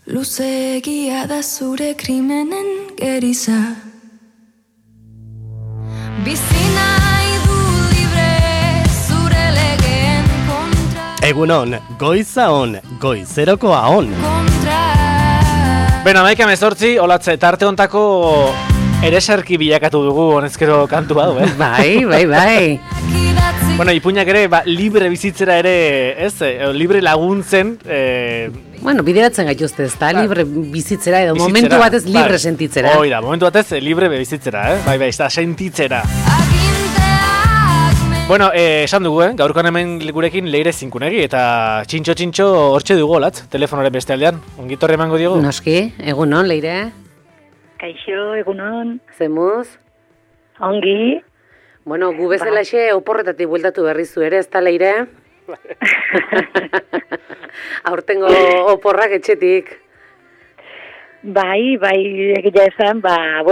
Luzeegia da zure krimenen geriza. Bizi nahi du libre zure legeen kontra. Egunon, goiza on, goizerokoa on. Kontra. Beno, 11:08, olatze, tarte hontako ereserki bilakatu dugu honezkero kantua du, Bai. Bueno, ipuinak ere, libre bizitzera ere, libre laguntzen, Bueno, bideratzen gaituzte, ez da, libre bizitzera edo momentu batez libre sentitzera. Hoi da, momentu batez libre bizitzera, Bai, eta sentitzera. Bueno, esan dugu, gaurkoan hemen gurekin Leire Zinkunegi eta txintxo hortxe dugu olatz, telefonoren beste aldean. Ongitorre emango diogu? Noski, egunon, Leire. Kaixo, egunon. Zemuz? Ongi. Bueno, gu bezalaxe oporretatik bueltatu berrizu ere, ez da, Leire? Aurtengo oporrak etxetik. Bai, egia esan,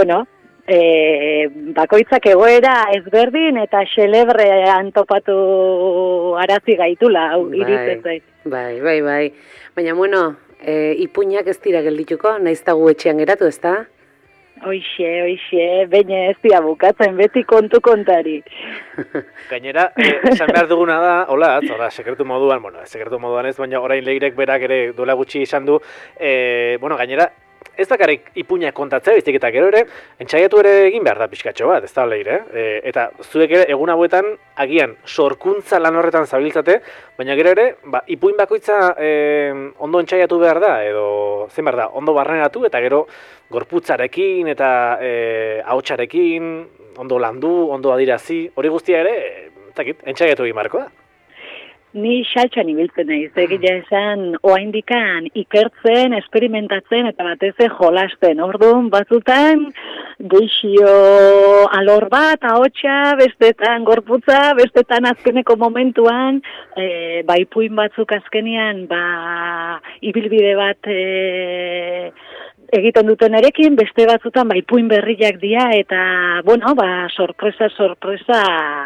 bakoitzak egoera ezberdin eta xelebrean topatu arazi gaitula, iritzen zait. Bai. Baina, bueno, ipuinak ez dira geldituko, nahiz eta gu etxean geratu, ez da? Hoixe, baina ez dira bukatzen, beti kontari. Gainera, esan behar duguna da, hola, sekretu moduan ez, baina orain Leirek berak ere duela gutxi izan du, gainera, ez bakarrik ipuinak kontatzea, biztik eta gero ere, entxaiatu ere egin behar da pixkatxo bat, ez da, Leire, eta zuek ere egun hauetan, agian, sorkuntza lan horretan zabiltzate, baina gero ere, ipuin bakoitza ondo entxaiatu behar da, edo, zen behar da, ondo barrenatu, eta gero, gorputzarekin eta ahotsarekin, ondo landu, ondo adirazi, hori guztia ere, entxaiatu egin marko da. Ni xaltxan ibiltzen naiz, egia esan, oaindikan ikertzen, esperimentatzen eta batez jolasten. Orduan, batzutan, geixio alor bat, ahotsa, bestetan gorputza, bestetan azkeneko momentuan, ipuin batzuk azkenian, ibilbide bat egiten duten erekin, beste batzutan ipuin berriak dira, eta, sorpresa,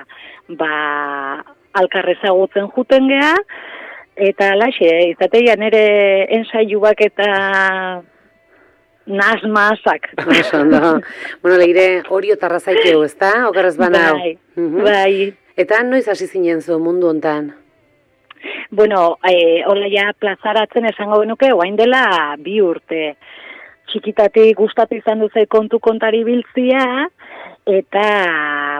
alkarrezagutzen juten gea, eta laxe, izateian ere ensaiuak eta nasmazak. Bueno, Leire, hori otarra zaikeu, ez da? Okarrez banau. Bai. Eta noiz hasi zinen zu mundu hontan? Bueno, hola ja plazaratzen esango genuke, oain dela 2 urte. Txikitatik gustatu izan duzai kontari biltzia, eta,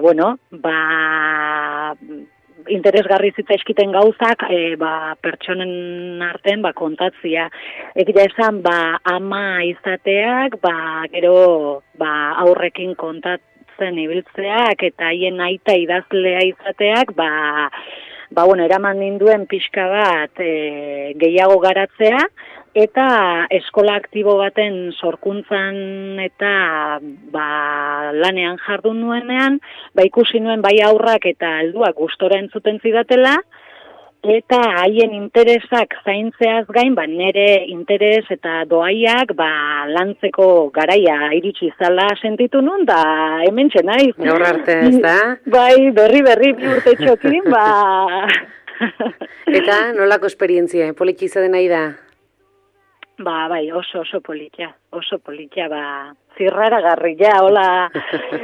interesgarri zitzaizkiten gauzak, pertsonen artean, kontatzia. Egia esan, ama izateak, gero, aurrekin kontatzen ibiltzeak, eta haien aita idazlea izateak, eraman ninduen pixka bat gehiago garatzea, eta eskola aktibo baten sorkuntzan eta lanean jardun nuenean, ikusi nuen aurrak eta helduak gustora entzuten zidatela, eta haien interesak zaintzeaz gain, nere interes eta doaiak lantzeko garaia iritsi zala sentitu nun, da hemen txenaiz. Gaur arte, ez da? Berri 2 urte txokin, Eta nolako esperientzia, politxe izan nahi da? Oso politia, zirraragarria, hola,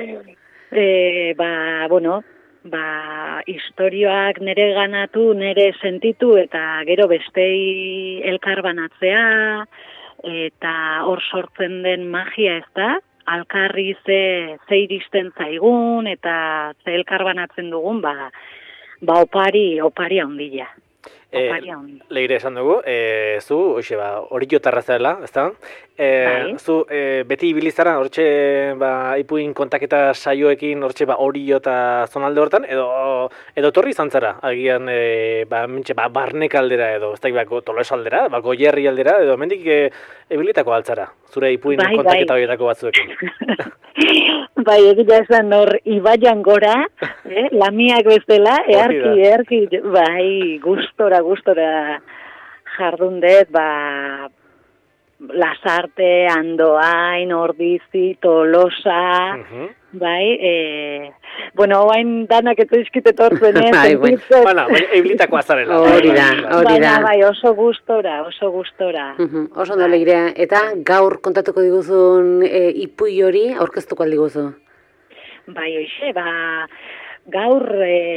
historioak nere ganatu, nere sentitu, eta gero bestei elkar banatzea, eta hor sortzen den magia, ez da? Alkarri ze iristen zaigun, eta ze elkar banatzen dugun, opari handila. Leire esan dugu, zu, hori jotarra zela, ez da? Zu, beti ibilizara, hortxe, ipuin kontaketa saioekin, hortxe, hori jota zonalde hortan, edo torri izan zara, agian, barnek aldera, edo, ez da, Tolosa aldera, Goierri aldera, edo, mendik ibilitako altzara, zure ipuin kontaketa horietako batzuekin. Egia esan hor, ibaian gora, lamiak bestela, earki, gustora jardun dut, Lasarte, Andoain, Ordizi, Tolosa, Bai, bueno, hain danak ez dizkite tortzen, Bai, bueno. Baina, eiblitako azarela. Hori da, hori da. Baina, bai, oso gustora. Oso ondo Leire, eta gaur kontatuko diguzun ipui hori aurkeztuko aldiguzu. Bai, hoxe, gaur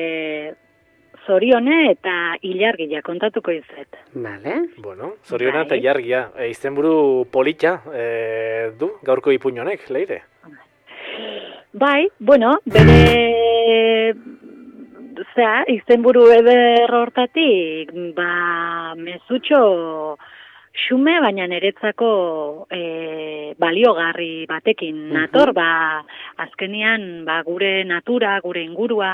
zorione eta ilargia kontatuko izet. Vale. Bueno, zoriona eta ilargia. Izenburu polita du gaurko ipuin honek, Leire? Bai, bueno, bere izenburu eder hortatik, mezutxo xume, baina niretzako baliogarri batekin nator, azkenian gure natura, gure ingurua,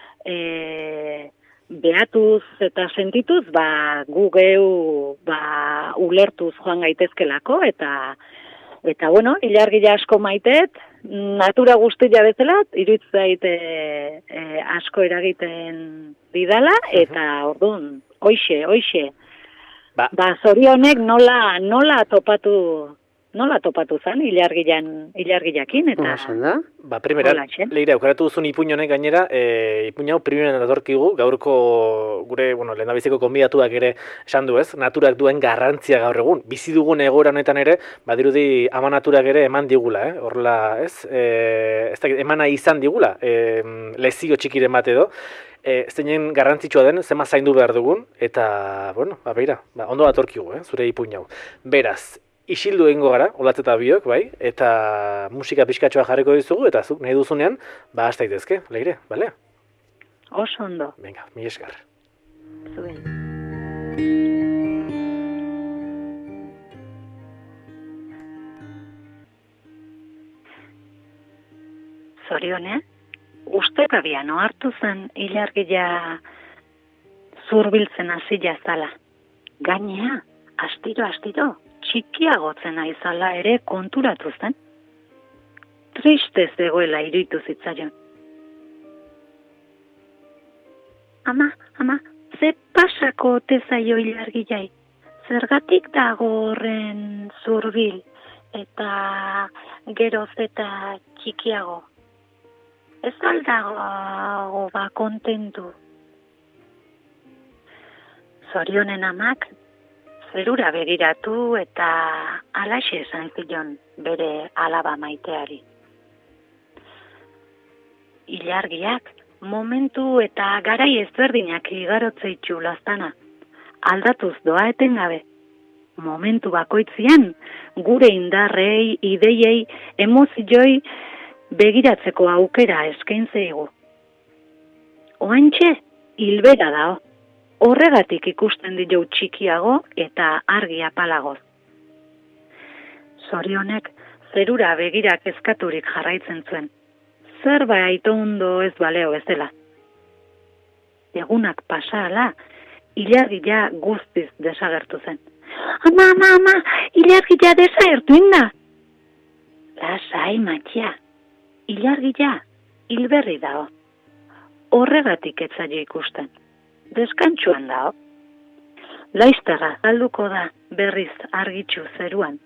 behatuz eta sentituz, gu geu ulertuz joan gaitezkelako, eta bueno, ilargia asko maitet, natura guztia bezala, iruditzait asko eragiten didala, eta orduan, hoixe. Zorionek nola topatu zen ilargiakin, eta... Primera, Leire, aukeratu duzun ipuin honek gainera, ipuin hau primeran datorkigu, gaurko gure, lehendabiziko konbidatuak ere esan du ez, naturak duen garrantzia gaur egun. Bizi dugun egoera honetan ere, badirudi ama naturak ere eman digula, horrela, ez? Emana izan digula, lezio txikiren bat edo, zeinen garrantzitsua den, zema zaindu behar dugun, eta, beira, ondo datorkigu, zure ipuin hau. Beraz, isildu egingo gara, olatz eta biok, bai, eta musika pixkatxoa jarriko dizugu, eta zuk nahi duzunean, hasta daitezke, Leire, bale? Oso ondo. Venga, mi esker. Zuen. Zorione, ustekabian ohartu zen ilargia zurbiltzen hasia zala. Gainea, astiro, txikiagotzen aizala ere konturatu zen. Triste zegoela iruditu zitzaion. Ama, ze pasako ote zaio ilargiai? Zergatik dago horren zurbil eta geroz eta txikiago? Ez aldago kontentu. Zorionen amak zerura begiratu eta alaxe esan zion bere alaba maiteari. Ilargiak momentu eta garai ezberdinak igarotzeitu laztana, aldatuz doa etengabe. Momentu bakoitzian gure indarrei, ideiei, emozioi begiratzeko aukera eskaintzeigu. Oantxe, hilbera dao. Horregatik ikusten dio txikiago eta argi apalagoz. Zorionek zerura begirak eskaturik jarraitzen zuen. Zerbait ondo ez baleo bezala. Egunak pasaala, ilargia guztiz desagertu zen. Ama, ilargia desagertu inda. Lasai, matxia, ilargia hilberri dao. Horregatik etzaio ikusten. Deskantxuan dao. Laizterra galduko da berriz argitxu zeruan.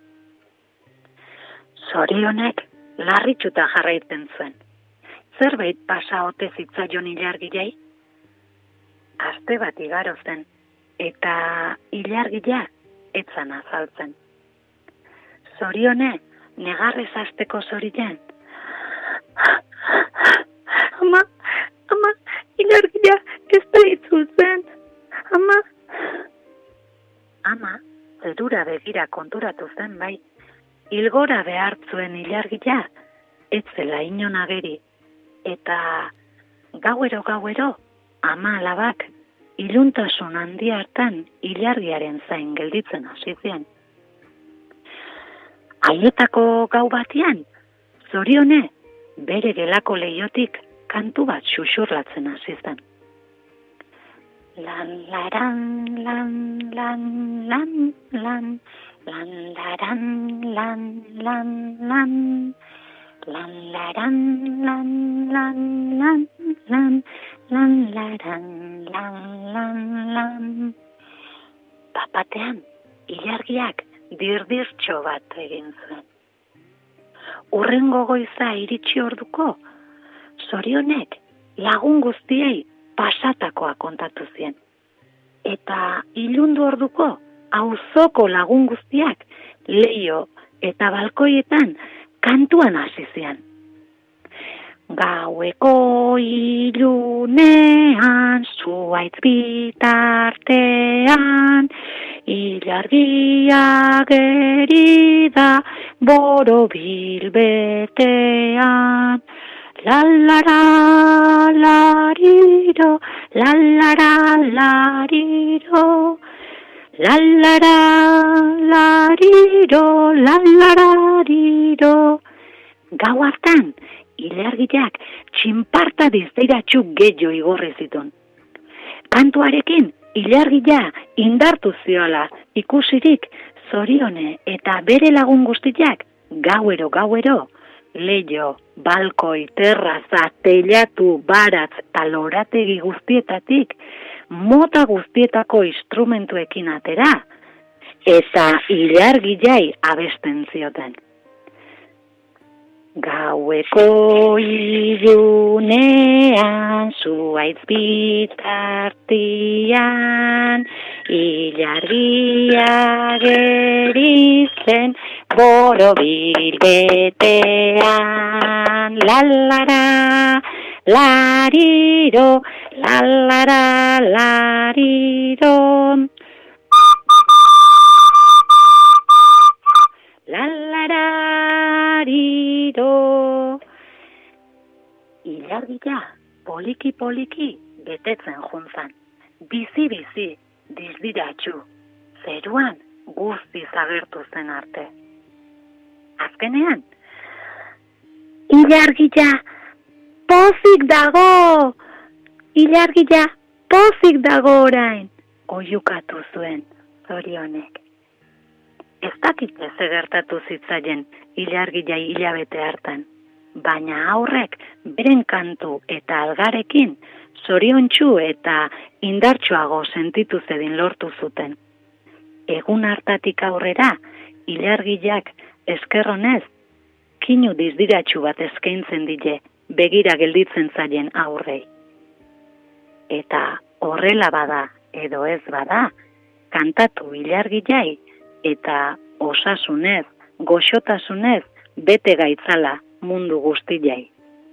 Zorionek larritxuta jarraitzen zuen. Zerbait pasa ote zitzaion ilargiai? Aste bat igaro zen, eta ilargia etzan azaltzen. Zorione, negarrez hasteko zorian. Ama, ilargia ez da itzultzen. Ama, zerura begira konturatu zen bai. Ilgora behartzuen ilargia, ez zela inon ageri. Eta gauero, ama alabak, iluntasun handi hartan ilargiaren zain gelditzen hasi ziren. Haietako gau batean, Zorione, bere gelako leiotik kantu bat xuxurlatzen hasi zen. Lan, laran, lan, lan, lan, lan, lan, laran, lan, lan, lan, lan, laran, lan, lan, lan, lan, lan, laran, lan, lan, lan. Bapatean, ilargiak dirdirtxo bat egin zuen. urrengo goiza iritsi orduko, Zorionek lagun guztiei pasatakoa kontatu zien. Eta ilundu orduko, auzoko lagun guztiak leio eta balkoietan kantuan hasi zian. Gaueko ilunean, zuaitz bitartean, ilargia gerida borobil betean. Lalara lariro, lalara lariro, lalara lariro, lalara lariro. Gau hartan, ilargiak txinparta dizteiratxu gehiago igorri zitun. Kantuarekin, ilargia indartu ziola, ikusirik Zorione eta bere lagun guztiak gauero, leio, balkoi, terraza, teilatu, baratz eta lorategi guztietatik, mota guztietako instrumentuekin atera, eta ilargiai abesten zioten. Gaueko ilunean, zuaitz bitartian, ilargia gerizen, borobil betean. Lalara, lariro, lalara, lariro. Lalarariro. Ilargia poliki betetzen juntzan. Bizi, dizdiratxu. Zeruan guztiz agertu zen arte. Azkenean, ilargia pozik dago! Ilargia pozik dago orain! Oiukatu zuen Zorionek. Ez dakite gertatu zitzaien ilargiai hilabete hartan, baina aurrek beren kantu eta algarekin zoriontsu eta indartsuago sentitu zedin lortu zuten. Egun hartatik aurrera, ilargiak eskerronez, kinu dizdiratxu bat eskaintzen die, begira gelditzen zaien aurrei. Eta horrela bada edo ez bada, kantatu ilargiai, eta osasunez, goxotasunez, bete gaitzala mundu guztiai.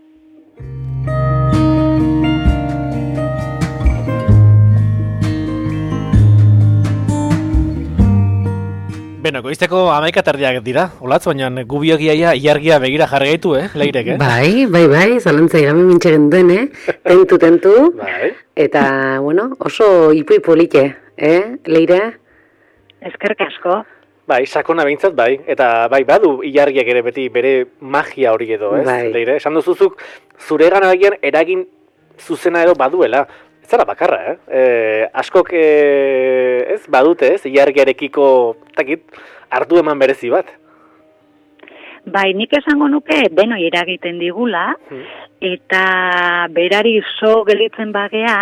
Beno, goizteko 11:00 dira, olatz, baina gubiogiaia ilargia begira jarri gaitu, Leirek, Bai, zalantzai gabe mintxe genduen, tentu. Bai. Eta, bueno, oso ipu polike, Leire? Eskerrik asko. Bai, sakona behintzat, bai. Eta bai, badu ilargiak ere beti bere magia hori edo, ez? Bai. Leire, esan duzuzuk, zure ganagian eragin zuzena edo baduela. Ez zara bakarra, askok, ez, badute, ez? Ilargiarekiko, takit, hartu eman berezi bat. Bai, nik esango nuke, denoi eragiten digula, eta berari zo gelditzen bagea,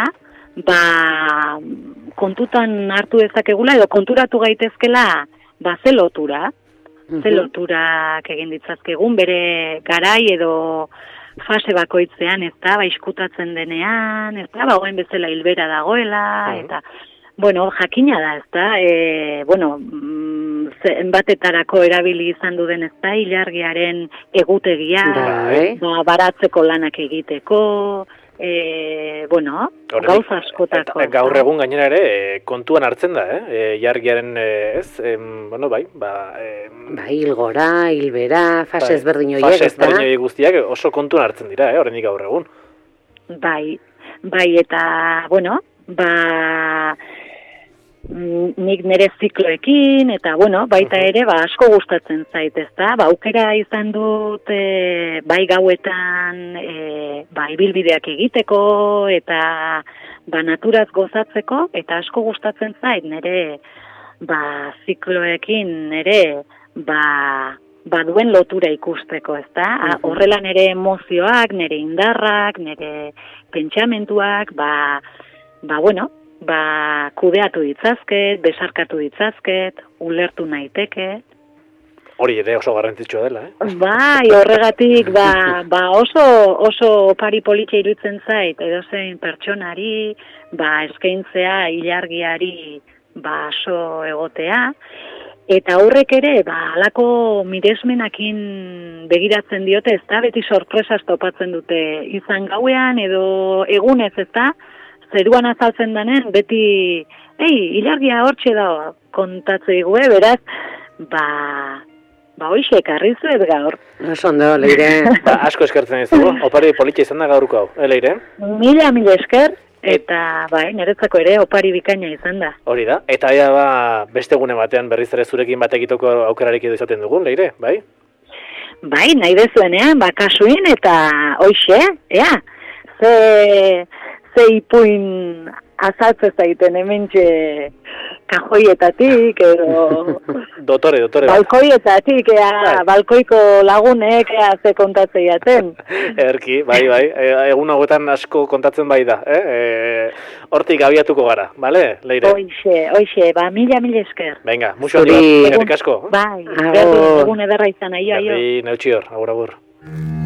kontutan hartu dezakegula edo konturatu gaitezkela ze loturak egin ditzazkegun bere garai edo fase bakoitzean, ez da, iskutatzen denean, ez da, bagoen bezala hilbera dagoela, eta, bueno, jakina da, ez da, zenbatetarako erabili izan duden, ez da, ilargiaren egutegia, baratzeko lanak egiteko, gauza askotako. Gaur egun gainera ere kontuan hartzen da, ilargiaren, hilgora, hilbera, fase ezberdin horiek, fase ezberdin horiek guztiak oso kontuan hartzen dira, horrendik gaur egun. Bai, eta, nik nire zikloekin, eta, baita ere, asko gustatzen zait, ezta? Aukera izan dut, bai gauetan, ibilbideak egiteko, eta, naturaz gozatzeko, eta asko gustatzen zait, nire, zikloekin, nire, duen lotura ikusteko, ezta? Horrela nire emozioak, nire indarrak, nire pentsamentuak, kudeatu ditzazket, besarkatu ditzazket, ulertu naiteke. Hori ere oso garrantzitsua dela, Bai, horregatik, oso opari politxe irutzen zait, edozein pertsonari, eskaintzea ilargiari, so egotea, eta horrek ere, alako miresmenakin begiratzen diote, ez da, beti sorpresaz topatzen dute, izan gauean edo egunez, ez da, zeruan azaltzen denen, beti, ilargia hortxe da, kontatze igue, beraz, hoxe, karrizuet gaur. Oso ondo, Leire. Asko eskertzen ez dugu, opari politxe izan da gaurko hau, Leire? Mila esker, eta niretzako ere opari bikaina izan da. Hori da, eta beste gune batean berriz ere zurekin batekitoko aukerarik edo izaten dugun, Leire, bai? Bai, nahi dezuenean, kasuin, eta hoxe, ze ipuin azaltze zaiten hementxe kajoietatik, edo... Dotore. Balkoietatik, balkoiko lagunek, ze kontatzei jaten. Erki, bai, egun hauetan asko kontatzen bai da, hortik abiatuko gara, bale, Leire? Hoxe, mila esker. Venga, mucho asko. Bai, egun ederra izan, aio. Neutxior, agur.